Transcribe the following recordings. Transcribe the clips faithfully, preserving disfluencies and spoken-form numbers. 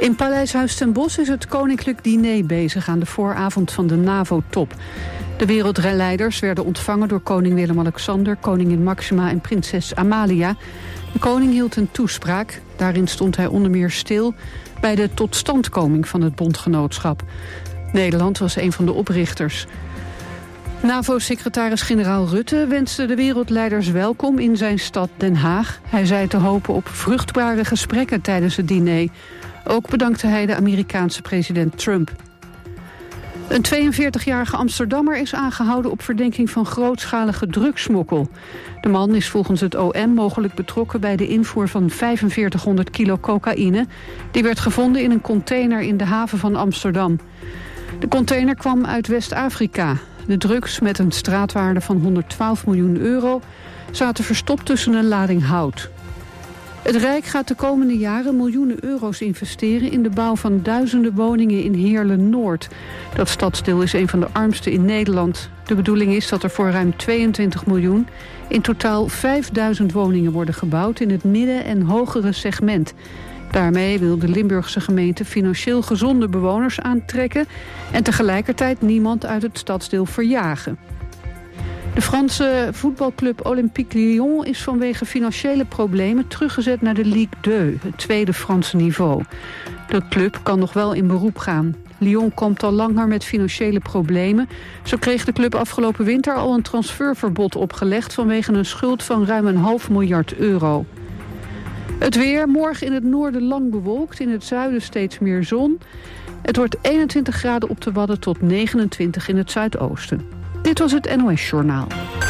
In Paleis Huis ten Bosch is het koninklijk diner bezig aan de vooravond van de NAVO-top. De wereldleiders werden ontvangen door koning Willem-Alexander, koningin Maxima en prinses Amalia. De koning hield een toespraak. Daarin stond hij onder meer stil bij de totstandkoming van het bondgenootschap. Nederland was een van de oprichters. NAVO-secretaris-generaal Rutte wenste de wereldleiders welkom in zijn stad Den Haag. Hij zei te hopen op vruchtbare gesprekken tijdens het diner. Ook bedankte hij de Amerikaanse president Trump. Een tweeënveertigjarige Amsterdammer is aangehouden op verdenking van grootschalige drugssmokkel. De man is volgens het O M mogelijk betrokken bij de invoer van vijfenveertighonderd kilo cocaïne. Die werd gevonden in een container in de haven van Amsterdam. De container kwam uit West-Afrika. De drugs met een straatwaarde van honderdtwaalf miljoen euro zaten verstopt tussen een lading hout. Het Rijk gaat de komende jaren miljoenen euro's investeren in de bouw van duizenden woningen in Heerlen-Noord. Dat stadsdeel is een van de armste in Nederland. De bedoeling is dat er voor ruim tweeëntwintig miljoen in totaal vijfduizend woningen worden gebouwd in het midden- en hogere segment. Daarmee wil de Limburgse gemeente financieel gezonde bewoners aantrekken en tegelijkertijd niemand uit het stadsdeel verjagen. De Franse voetbalclub Olympique Lyon is vanwege financiële problemen teruggezet naar de Ligue twee, het tweede Franse niveau. De club kan nog wel in beroep gaan. Lyon komt al langer met financiële problemen. Zo kreeg de club afgelopen winter al een transferverbod opgelegd vanwege een schuld van ruim een half miljard euro. Het weer, morgen in het noorden lang bewolkt, in het zuiden steeds meer zon. Het wordt eenentwintig graden op de Wadden tot negenentwintig in het zuidoosten. Dit was het N O S-journaal.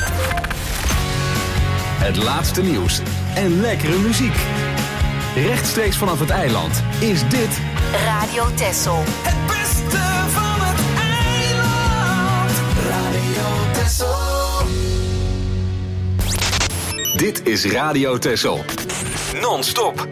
Het laatste nieuws en lekkere muziek. Rechtstreeks vanaf het eiland is dit Radio Texel. Het beste van het eiland. Radio Texel. Dit is Radio Texel. Non-stop.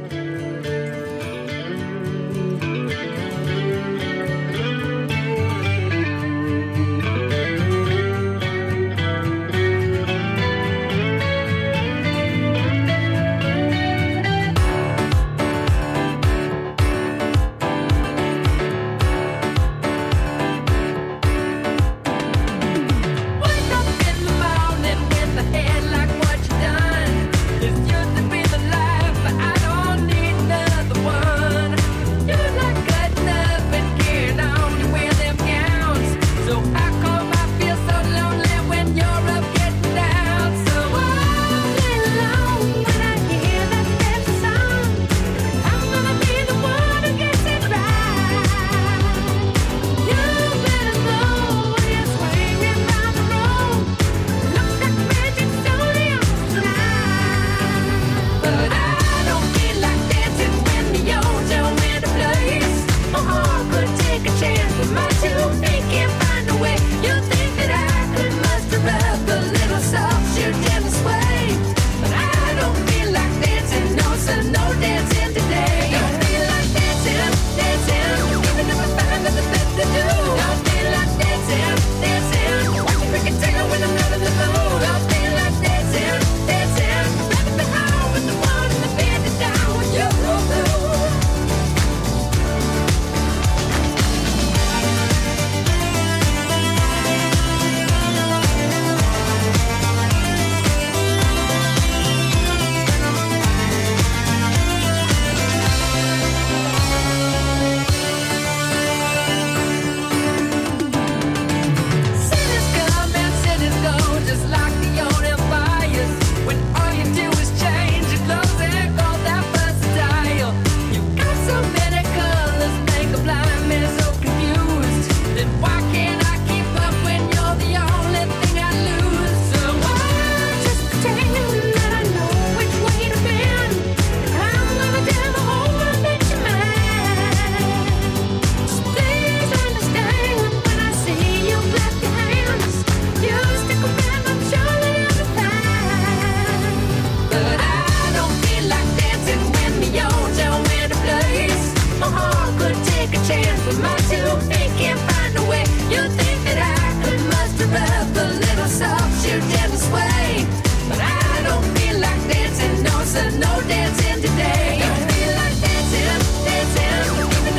No dancing today. Don't feel like dancing, dancing. Even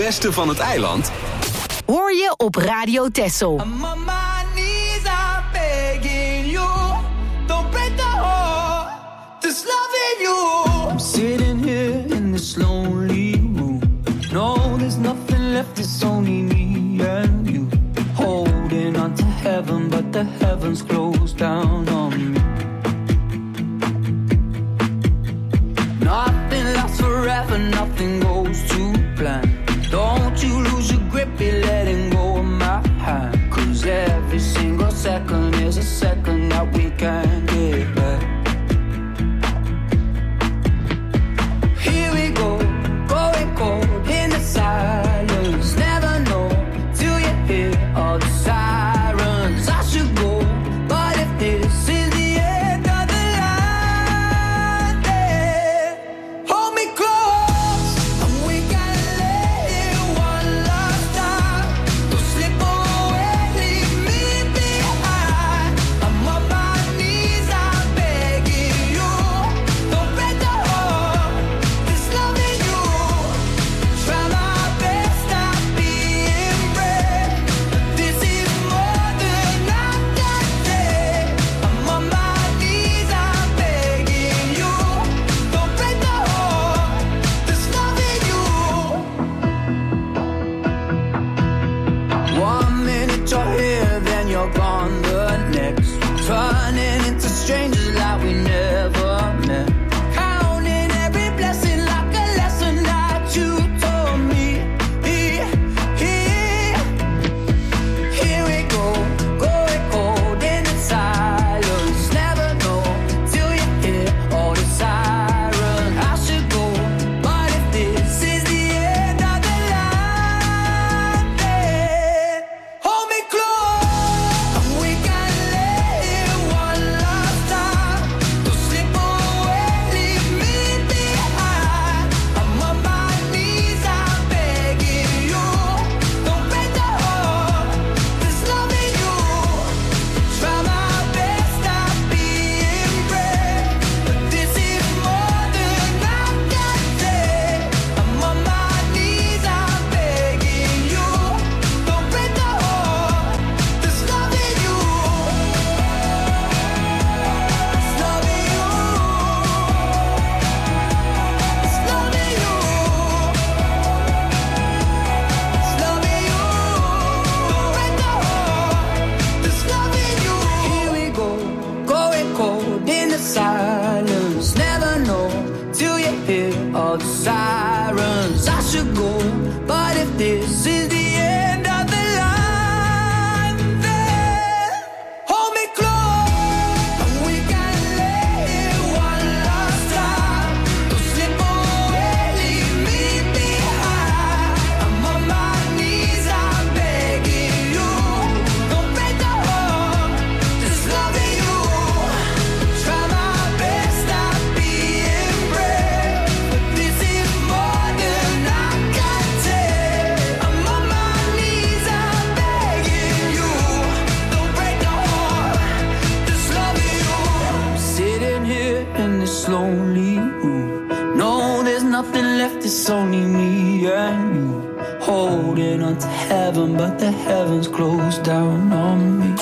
beste van het eiland hoor je op Radio Texel. I'm on my knees, I'm begging you. Don't break the heart that's loving you. I'm sitting here in this lonely room. No, there's nothing left, it's only me and you. Holding on to heaven, but the heavens closed down on me. Nothing lasts forever, nothing goes to plan. Don't you lose your grip, you're letting go of my hand. Cause every single second is a second that we can't get back. Here we go, going cold in the silence. Never know till you hear all the sirens. I should go, but if this is the end of the line, then hold me close and we can let it one last time. Don't slip away, leave me behind. I'm on my knees, I'm begging you. Don't break the heart that's loving you. Try my best, I'm being brave. This is more than I can say. I'm on my knees, I'm begging you. Don't break the heart that's loving you. One minute you're here, then you're gone the next. Turning into strangers like we never met. Counting every blessing like a lesson that you told me. Here, here, here we go, going cold in the silence. Never know till you hear all the sirens. I should go, but if this is the end of the line, then hold me close and we can let it one last time. Don't slip away, leave me behind. I'm on my knees, I'm begging you. Don't break the heart that's loving you. Try my best, I'm being brave. But this is more than I can say. I'm on my knees, I'm begging you. Don't break the heart that's loving you. It's loving you. It's loving you. It's loving you. Don't break the heart that's loving you. Here we go, going cold in the silence. Never know till you hear all the sirens. I should go, but if this is the end of the line, then hold me close and we can let it one last time. Don't slip away, leave me behind. I'm on my knees, I'm begging you. Don't break the heart that's loving you. Try my best, I'm being brave. But this is more than I can take. I'm on my knees, I'm begging you. Don't break the heart that's loving you. I'm sitting here in this lonely room. No, there's nothing left, it's only me and you. Holding on to heaven, but the heavens closed down on me.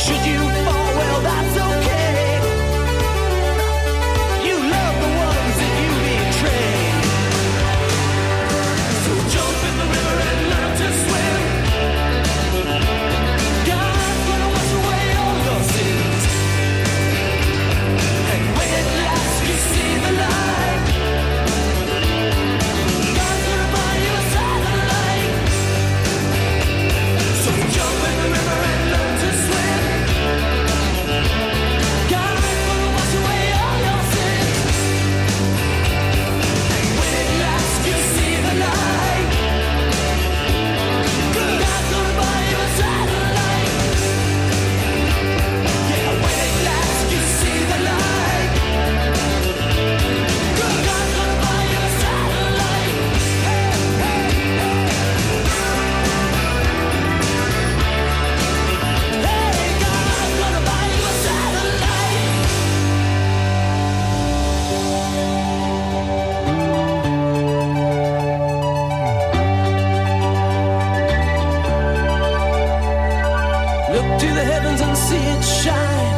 Should you fall, well, that's okay. You love the ones that you betray. So jump in the river and learn to swim. God's gonna wash away all your sins. And when at last you see the light, God's gonna buy you a satellite. So jump in the river and learn to swim. God's gonna wash away all your sins. And when at last you see the light, God's gonna buy you a satellite. Yeah, when at last you see the light, God's gonna buy you a satellite. Hey, hey, hey. Hey, God's gonna buy you a satellite. Look to the heavens and see it shine.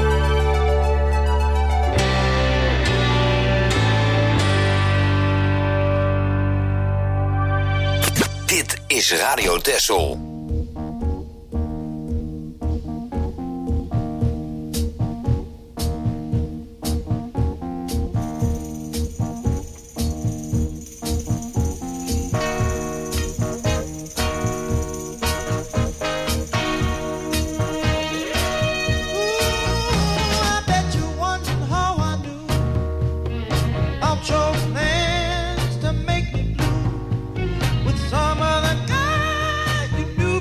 Dit is Radio Texel. I bet you wondered how I knew I chose plans to make me blue with some other guy you knew.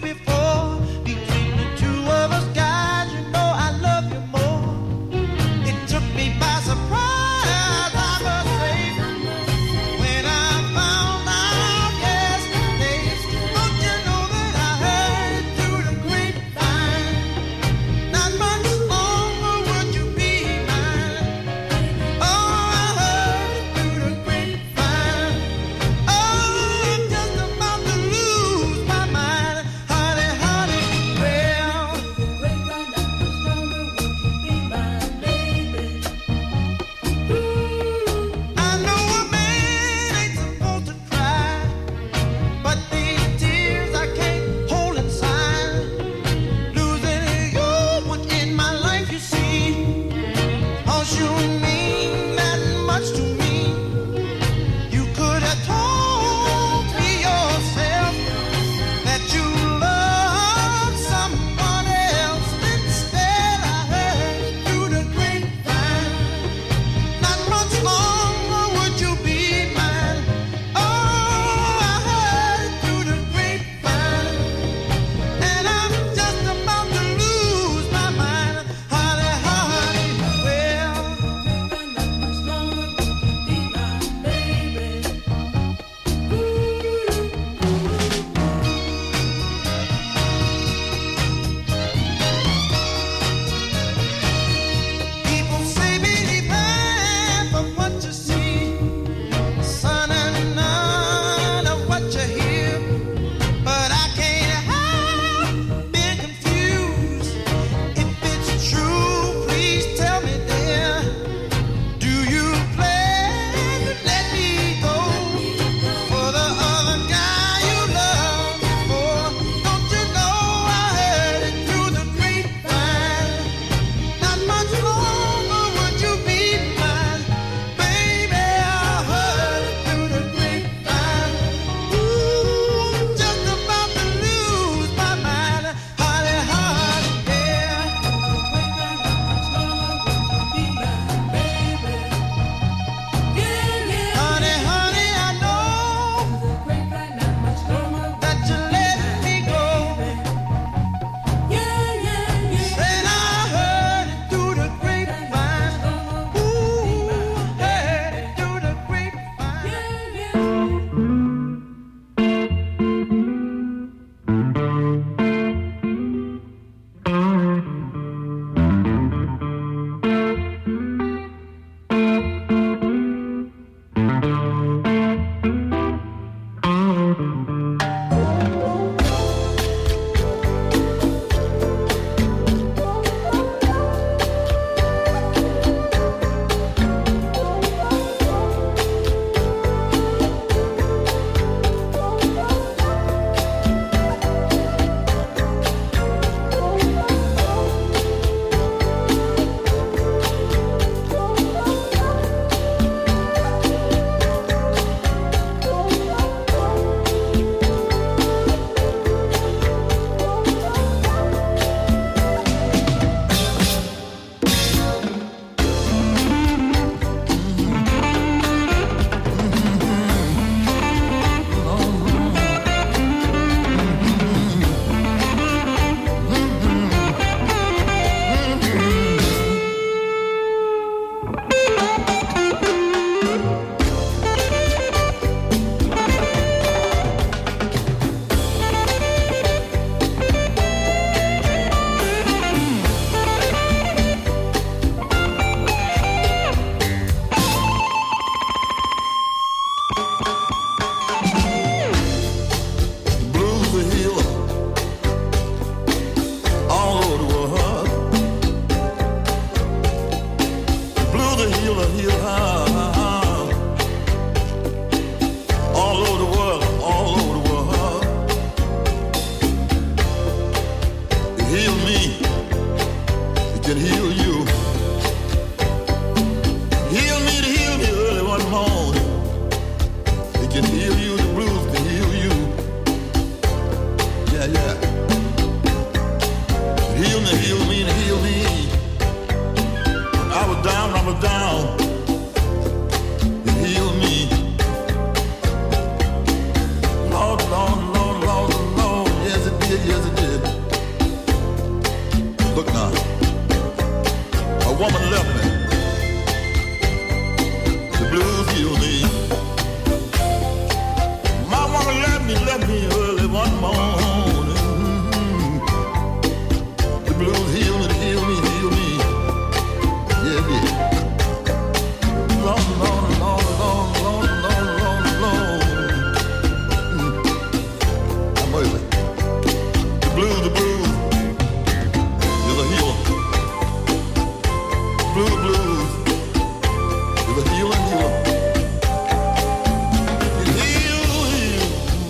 heal me, it can heal you. Heal me to heal me early one morning. It can heal you, the blues can heal you. Yeah, yeah. Heal me, heal me, and heal me. I was down, I was down. It healed me. Lord, Lord, Lord, Lord, Lord. Yes, it did, yes, it did. Look now. A woman left me. The blues healed me. My woman left me, left me early one morning. Mm-hmm. The blues healed me, healed me, healed me. Yeah, yeah. Long, long, long, long, long, long, long, long. Mm. I'm waiting. The blues, the blues. You're the healer. Blue, blues. You're the healer, healer. You heal, heal.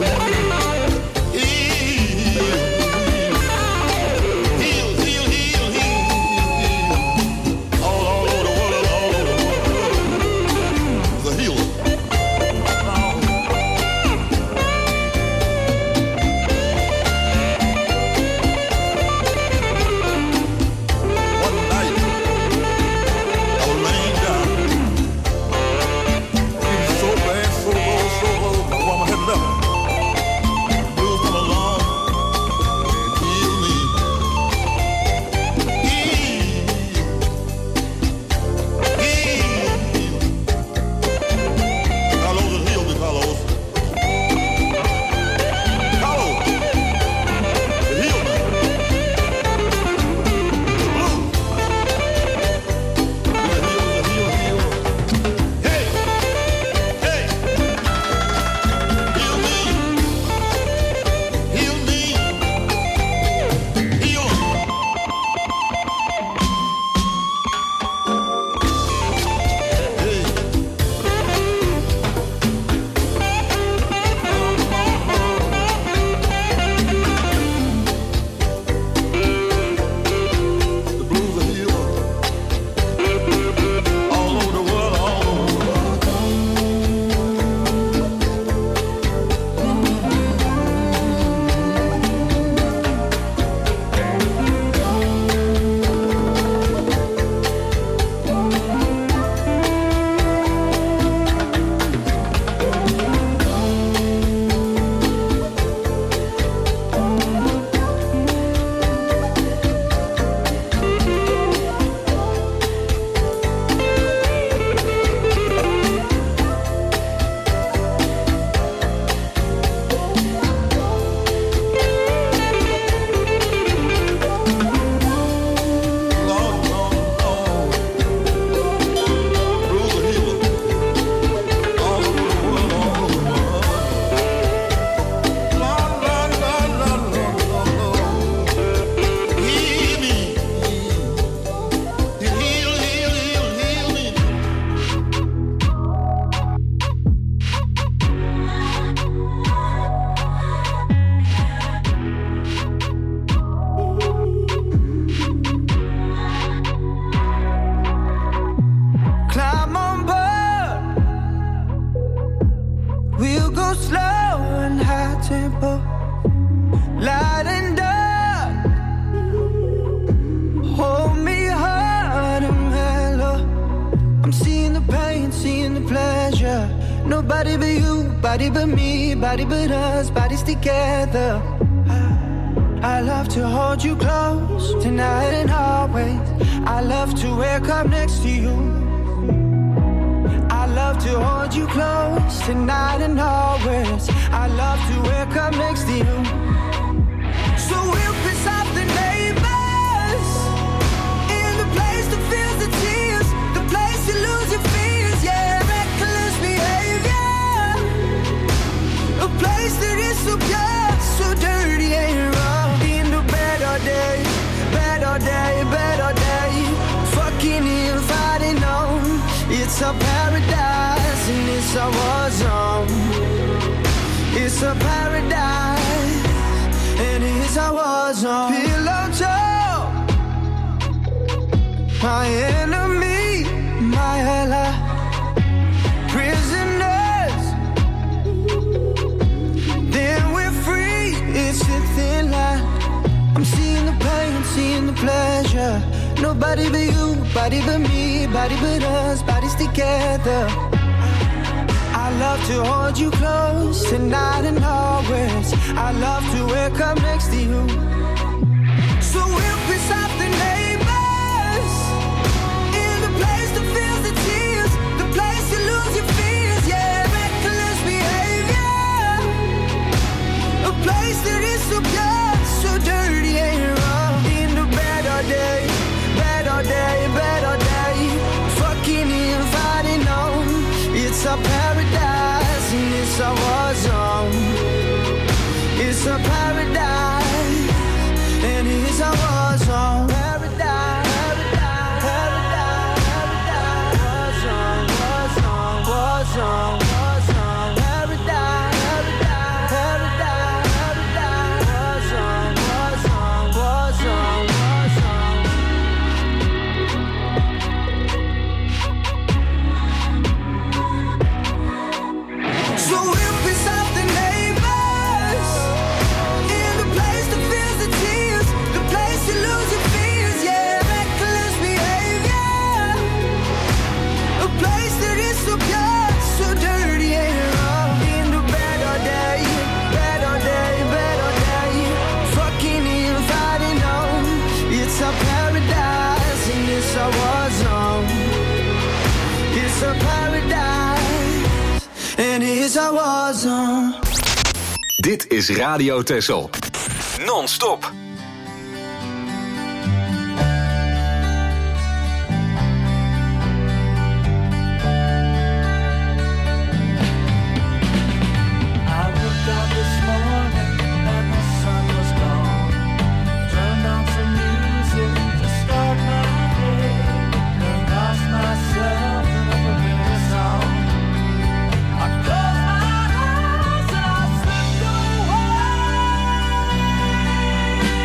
Heal, heal, heal, heal, heal, heal. All, all over the world, all over the world. The healer. One night, I was laying down. Feeling so bad, so low, so low. My woman had left me. Blues come along and heal me. Heal. Heal. Carlos has healed me, Carlos. Carlos, it healed me. The blues. Heal, heal, heal, heal. Hey, hey. Heal me. Heal me. Heal. Hey. The blues are healed. All over the world, all over the world. Lord, Lord, Lord. Blues are healed. All over the world, all over the world. Lord, Lord, Lord, Lord, Lord, Lord, Lord. Heal me. Heal, heal, heal, heal me. Climb on board. We'll go slow and high tempo. Light and dark. Hold me hard and mellow. I'm seeing the pain, seeing the pleasure. Nobody but you, body but me, body but us, bodies together. I love to hold you close tonight and always. I love to wake up next to you. I love to hold you close tonight and always. I love to wake up next to you. So we'll piss off the neighbors in the place that feels the tears, the place you lose your fears, yeah, reckless behavior, a place that is so pure, so dirty and raw. In the better day, better day, better day, fucking if I didn't know. It's a paradise and it's a war zone. It's a paradise and it's a war zone. Pillow talk. my enemy, my ally. Prisoners, then we're free. It's a thin line. I'm seeing the pain, seeing the pleasure. Nobody but you, body but me, body but us, bodies together. I love to hold you close tonight and always. I love to wake up next to you. So we'll piss off the neighbors in the place that feels the tears, the place you lose your fears, yeah, reckless behavior. A place that is so good, so dirty and wrong. In the bed all day, bed all day, bed all day, fucking and fighting on. It's a paradise and it's a war zone. It's a paradise and it's a war zone. Paradise, paradise, paradise, war zone, war zone, war zone, war zone. Paradise, paradise, paradise, paradise, war zone, war zone, war zone, war zone. So we'll piss off the neighbors in the place that feels the tears, the place you lose your fears, yeah, reckless behavior. A place that is so pure, so dirty and wrong. In the bed all day, bed all day, bed all day, fucking and fighting on. It's a paradise and it's a war zone. It's a paradise and it's a war zone. Dit is Radio Texel. Non-stop. I woke up this morning and the sun was gone. Turned on some music to start my day. And lost myself in a familiar song. I closed my eyes and I slipped away.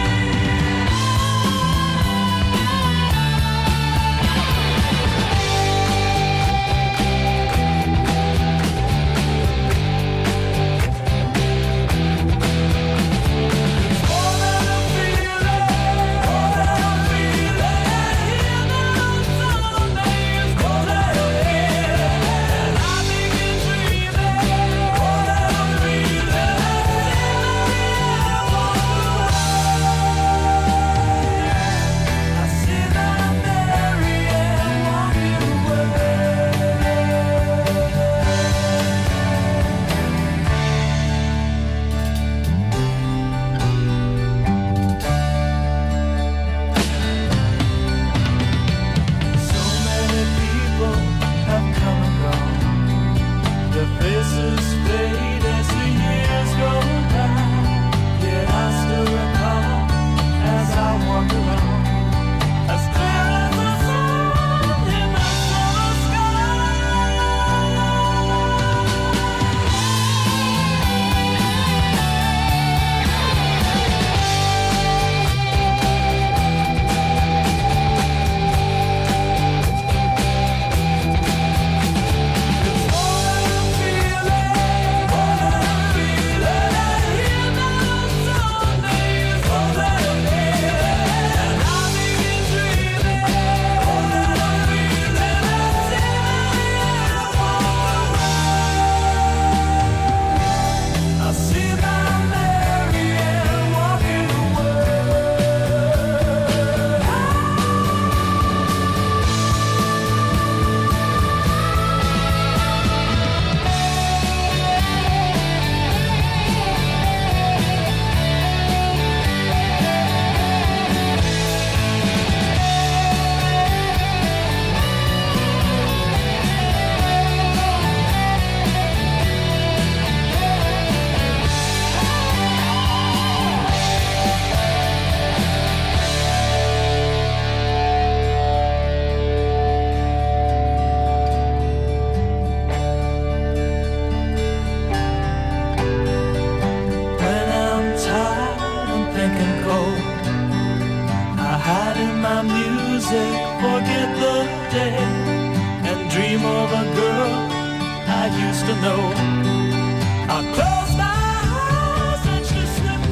my music, forget the day, and dream of a girl I used to know. I close my eyes and she slipped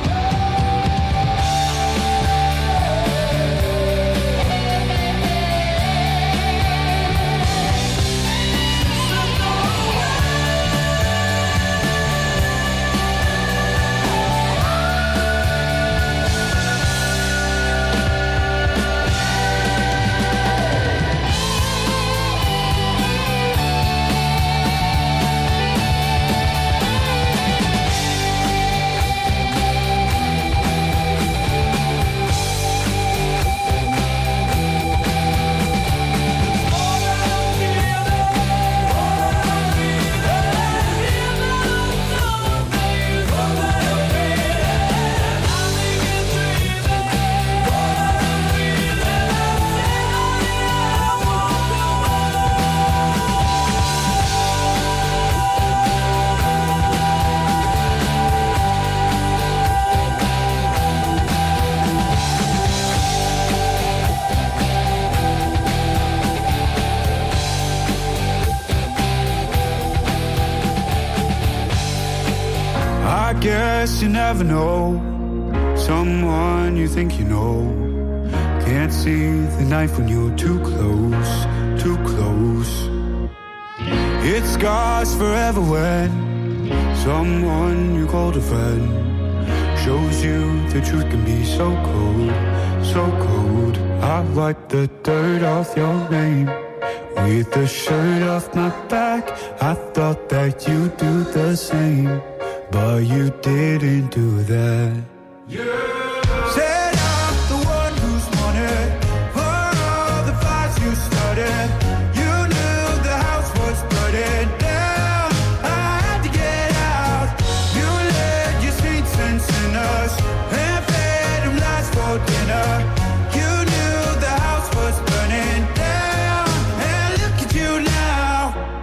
guess you never know someone you think you know. Can't see the knife when you're too close, too close. It scars forever when someone you called a friend shows you the truth can be so cold, so cold. I wipe the dirt off your name with the shirt off my back. I thought that you'd do the same, but you didn't do that. Yeah. Said I'm the one who's wanted for all the fights you started. You knew the house was burning down. I had to get out. You led your saints and sinners and fed them lies for dinner. You knew the house was burning down, and look at you now.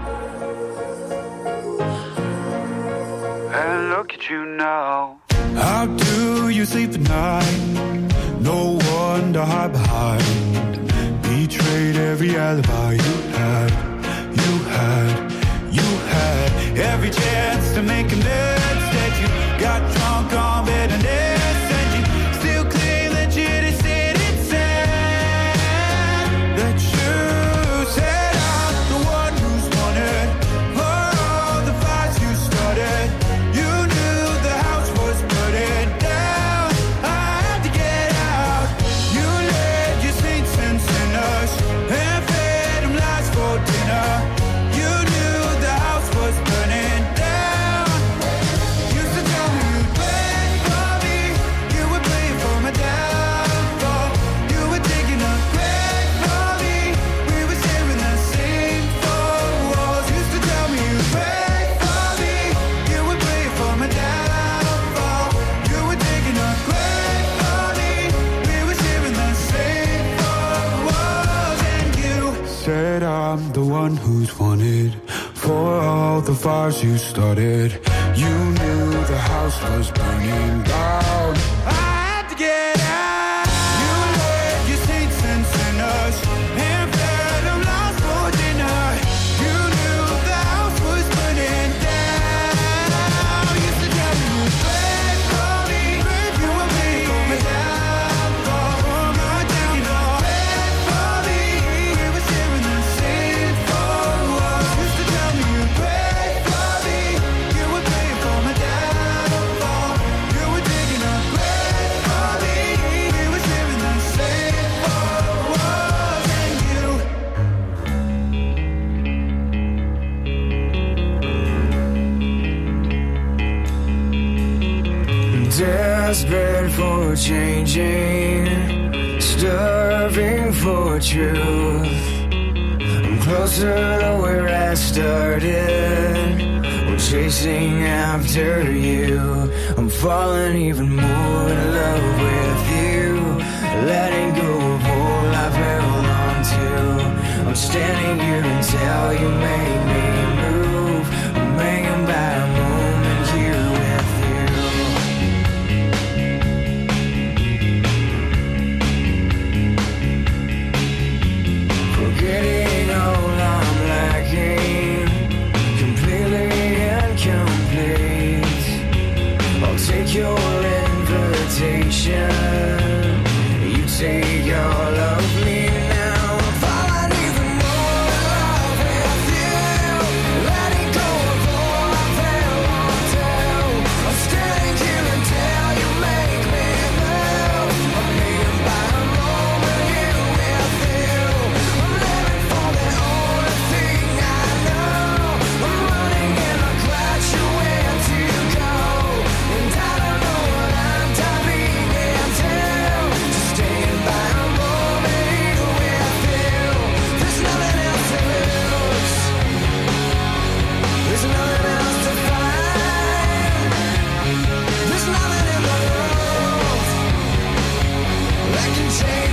And look at you now. How do you sleep at night? No one to hide behind. Betrayed every alibi you had, you had, you had. Every chance to make amends. Instead you got drunk on bitterness, and you still claim that you just didn't say that you said I'm the one who's wanted for all the fights you started. You knew the house was burning down. I had to get out. You led your saints and sinners and fed them lies for dinner. You knew the house was burning down. Used to tell me you'd pray for me. You would pray for my downfall. You were taking a grave for me. We were sharing the same four walls. Used to tell me you'd pray for me. You would pray for my downfall. You were taking a grave for me. We were sharing the same four walls. And you said I'm the one who's wanted for all the fires you started. You knew the house was burning down. I had to get out. You led your saints and sinners and fed them lies for dinner. You knew the house was burning down. Used to tell me you'd pray for me. You would pray for my downfall. My downfall. Pray for me. We were sharing the same four walls. Used to tell me you'd pray for me. You would pray for my downfall. You were taking a grave for me. We were sharing the same four walls. And you desperate for changing, starving for truth. I'm closer to where I started. I'm chasing after you. I'm falling even more in love with you. Letting go of all I've held on to. I'm standing here until you make me move. I'm hanging by a moment here with you.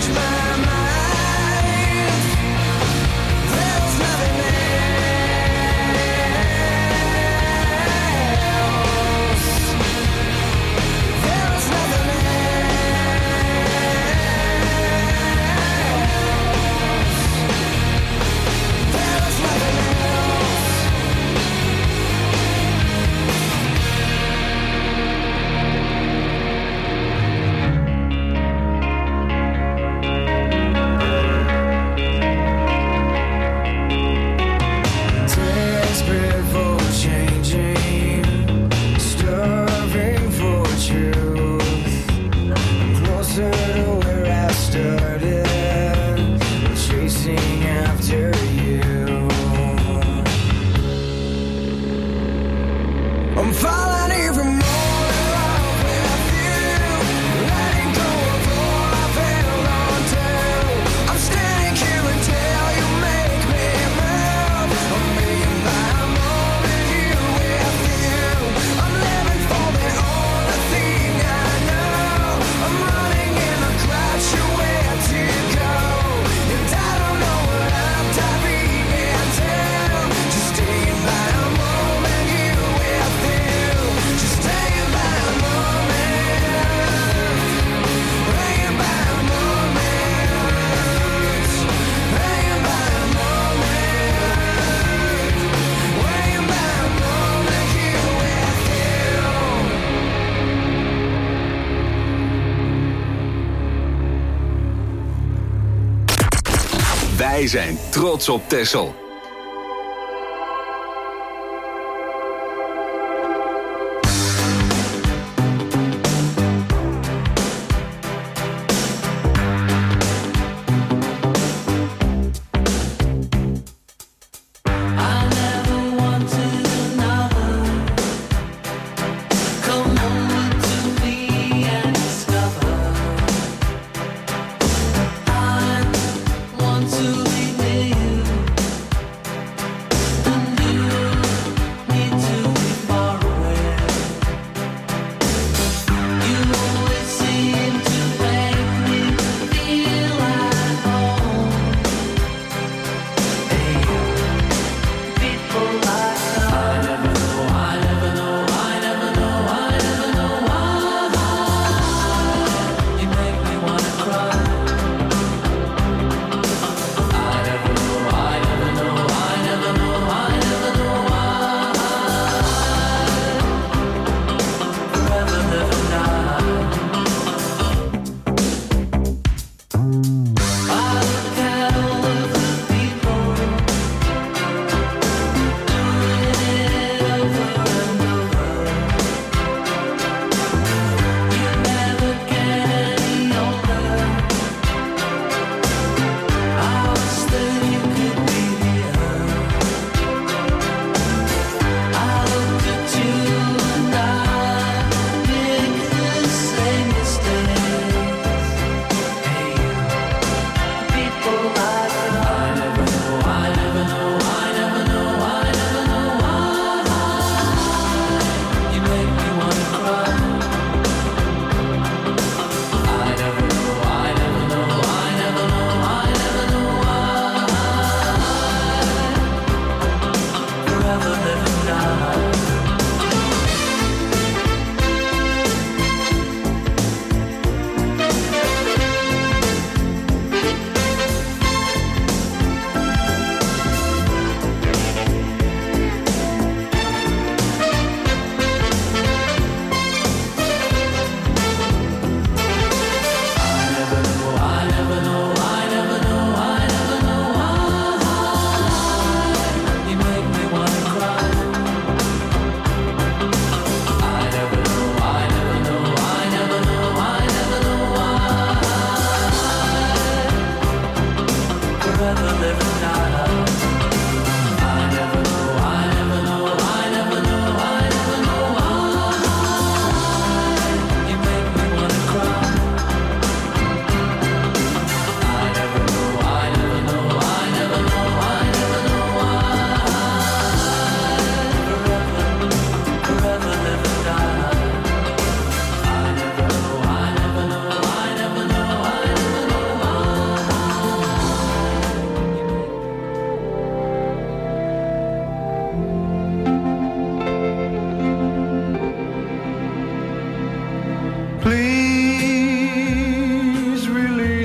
Wij zijn trots op Texel. To be near you.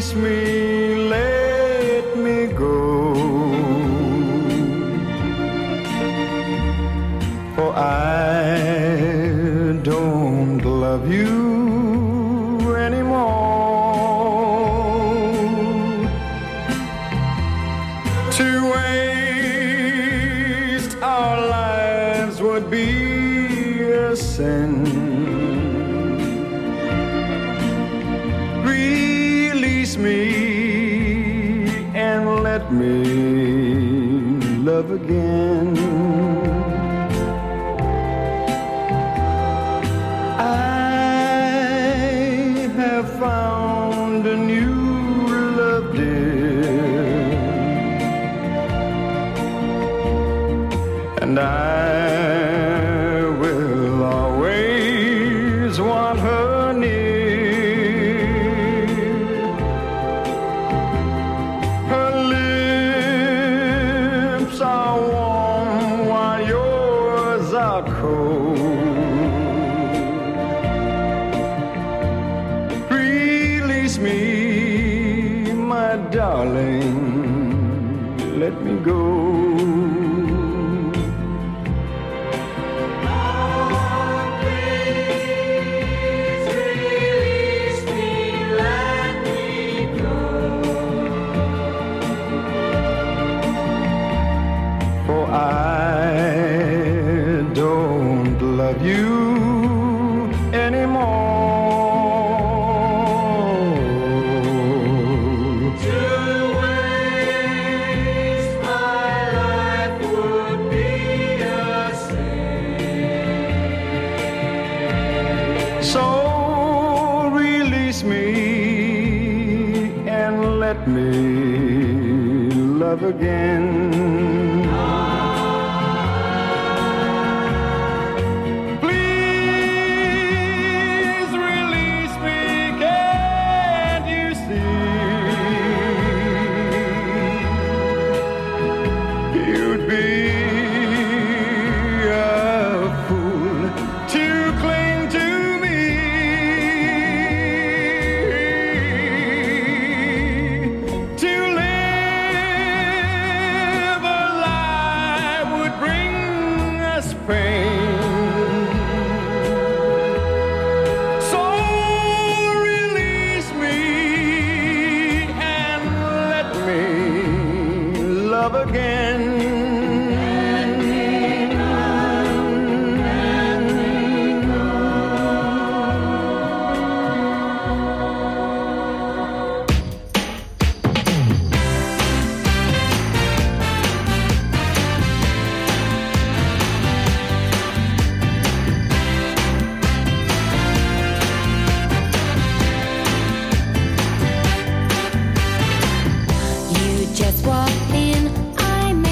Release me, let me go, for I don't love you anymore. To waste our lives would be a sin. Release me and let me love again. I have found a new love, dear, and I will always want her near. Her lips are warm while yours are cold. Release me, my darling, let me go. For I don't love you anymore. To waste my life would be a sin. So release me and let me love again. Please release me, can't you see? You'd be a fool to cling to me. To live a lie would bring us pain. So release me and let me love again. You just walked in, I'm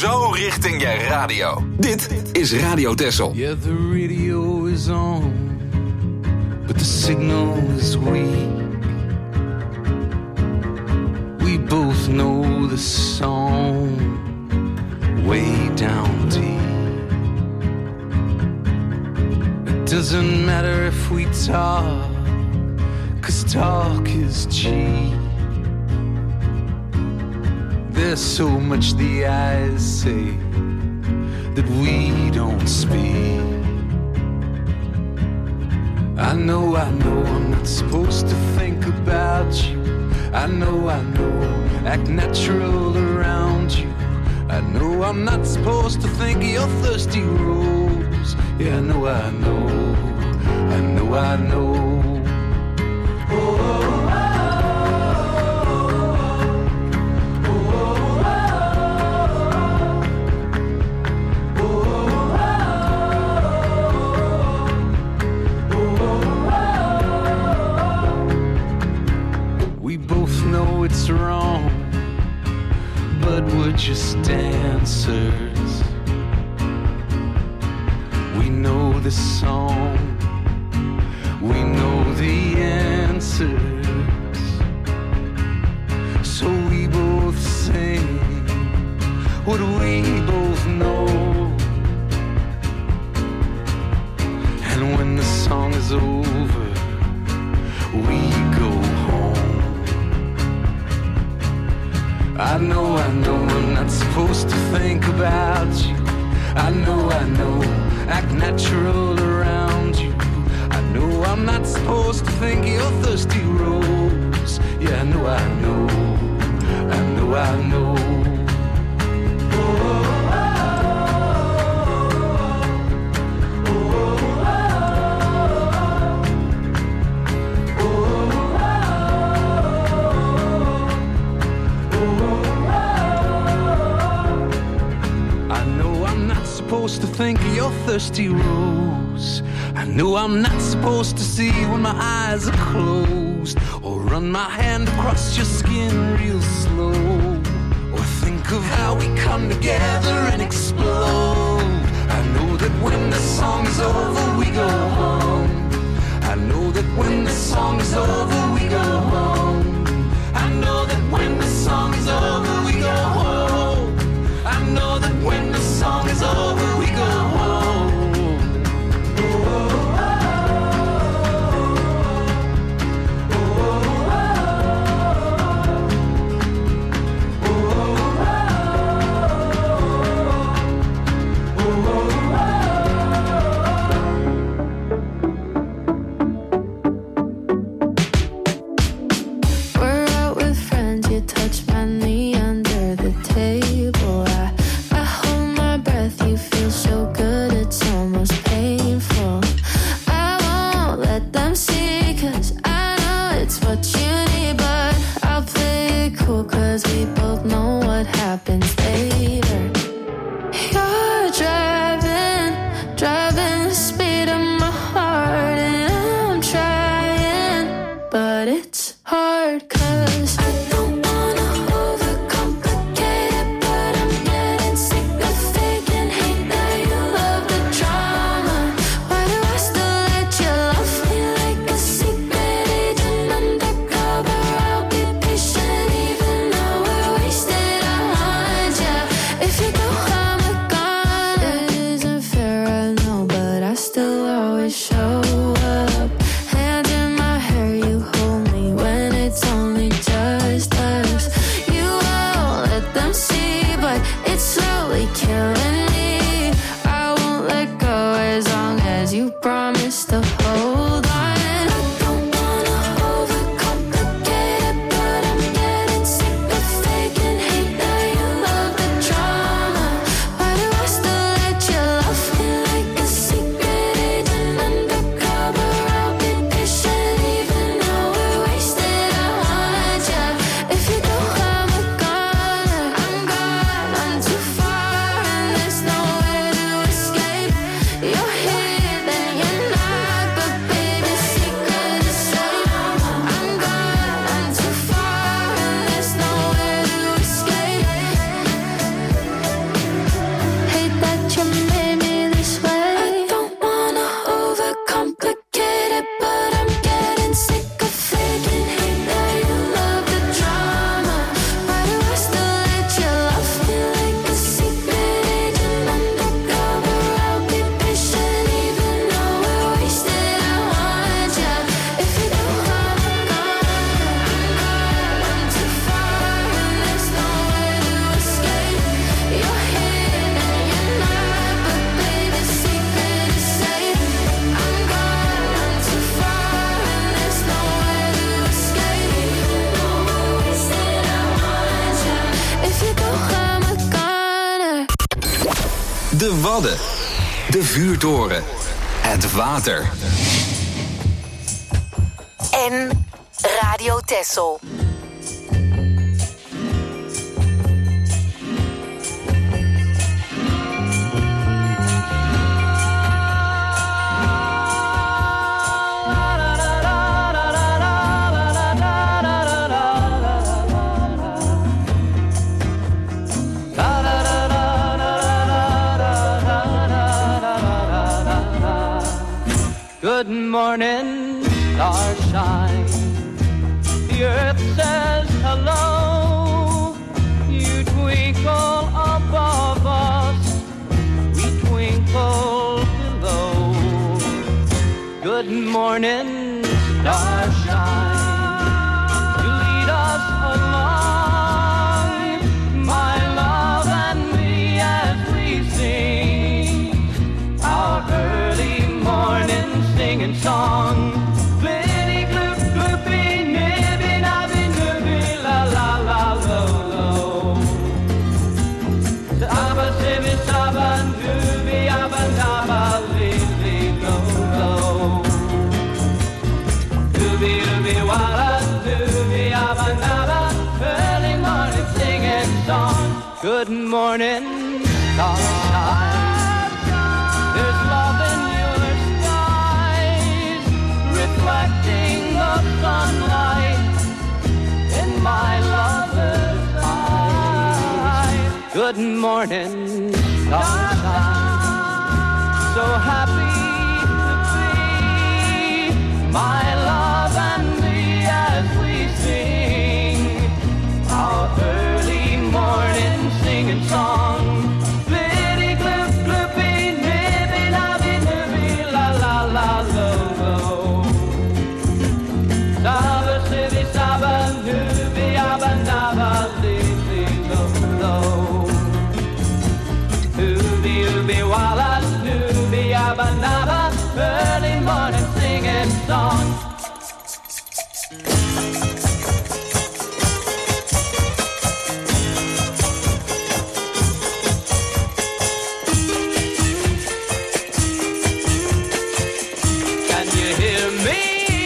zo richting je radio. Dit is Radio Texel. Yeah, the radio is on, but the signal is weak. We both know the song way down deep. It doesn't matter if we talk, 'cause talk is cheap. There's so much the eyes say that we don't speak. I know, I know I'm not supposed to think about you. I know, I know, act natural around you. I know I'm not supposed to think of your thirsty rose. Yeah, I know, I know, I know, I know. Oh, oh, oh. It's wrong, but we're just dancers. We know the song, we know the answers, so we both sing what we both know. And when the song is over, we go home. I know, I know I'm not supposed to think about you. I know, I know, act natural around you. I know I'm not supposed to think of your thirsty rose. Yeah, I know, I know, I know, I know. Oh, supposed to think of your thirsty rose. I know I'm not supposed to see when my eyes are closed, or run my hand across your skin real slow, or think of how we come together and explode. I know that when the song is over we go home. I know that when the song is over we go home. I know that when the song is over we go home. I know that when the song is over we go home. De Wadden. De vuurtoren. Het water. En Radio Texel. Good morning, starshine. The earth says hello. You twinkle above us, we twinkle below. Good morning, starshine. You lead us along, my love and me, as we sing our early morning singing song. Blitty gloop gloopy, nibby nabby nibby, la la la lo lo. The abba sibby sabba nubby abba nabba li li lo lo. Dooby dooby walla dooby abba nabba, early morning singing song. Good morning, starshine. There's love in your skies, reflecting the sunlight in my lover's eyes. Good morning, sunshine. So happy to be, my love and me, as we sing our early morning singing song. Blitty gloop gloopy, nibby nabby nibby, la la la lo lo. Saba sibby saba nubby abba nabba li li lo lo. Ooby ooby walla nubby abba nabba, early morning singing song. Can you hear me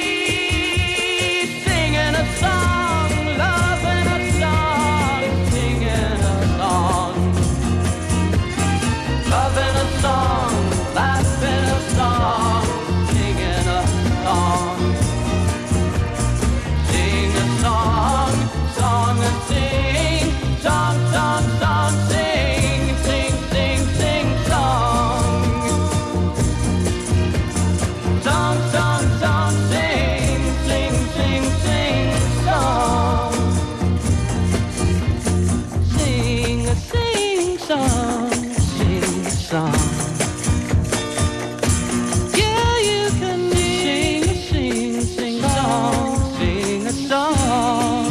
singing a song, loving a song, singing a song, loving a song, laughing a song, singing a song, sing a song, song and sing, song, song, song, sing, sing, sing, sing, song. Song, song, song, sing, sing, sing, sing, song. Sing a sing song, sing a song. Yeah, you can sing a sing, sing song, sing a song.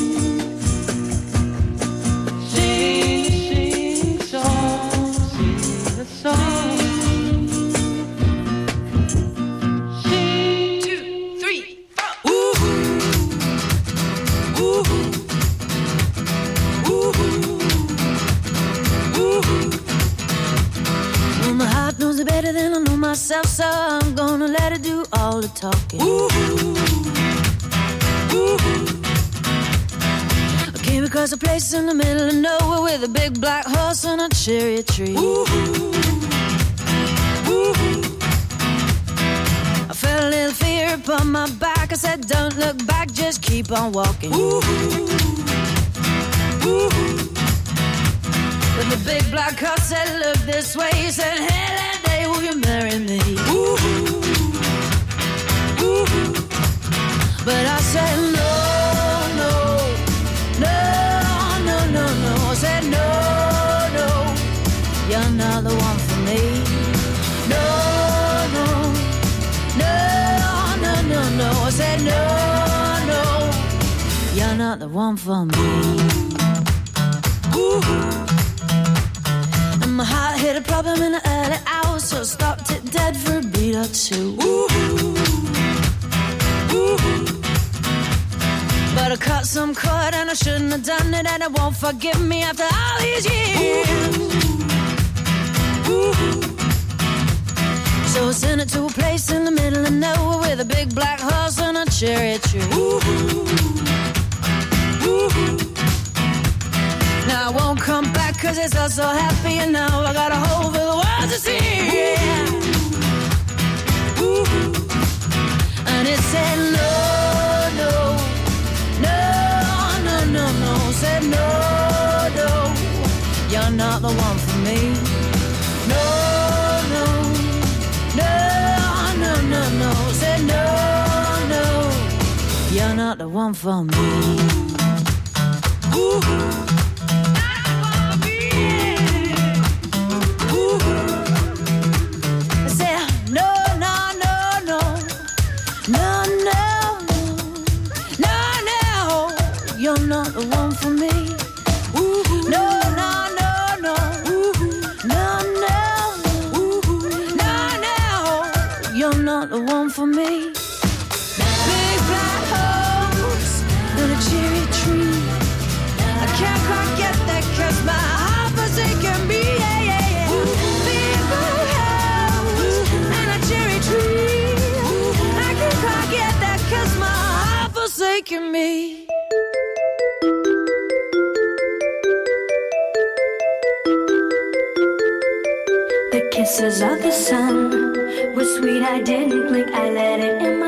Sing a sing song, sing a song. Well, my heart knows it better than I know myself, so I'm gonna let it do all the talking. Ooh, ooh. I came across a place in the middle of nowhere with a big black horse and a cherry tree. Ooh, ooh. I felt a little fear upon my back. I said, don't look back, just keep on walking. Ooh, ooh. But the big black horse said, look this way. He said, hey, that day will you marry me? Ooh, ooh. But I said, no, no, no, no, no, no. I said, no, no, you're not the one for me. No, no, no, no, no, no. I said, no, no, you're not the one for me. Ooh. My heart hit a problem in the early hours, so stopped it dead for a beat or two. Ooh, ooh. But I cut some cord and I shouldn't have done it, and it won't forgive me after all these years. Ooh, So send it to a place in the middle of nowhere with a big black horse and a cherry tree. Now I won't come back cause it's all so happy and now I got a hole for the world to see. Yeah. And it said no, no, no, no, no, no. Said no, no, you're not the one for me. No, no, no, no, no, no. Said no, no, you're not the one for me. Ooh. Not the one for me. Ooh, no, no, no, no. Ooh, no, no. Ooh, no, no. You're not the one for me. Big black horse and a cherry tree. I can't quite get that cause my heart forsaken me. Yeah, yeah, yeah. Big black horse and a cherry tree. I can't quite get that cause my heart forsaken me. Kisses of the sun were sweet, I didn't blink, I let it in my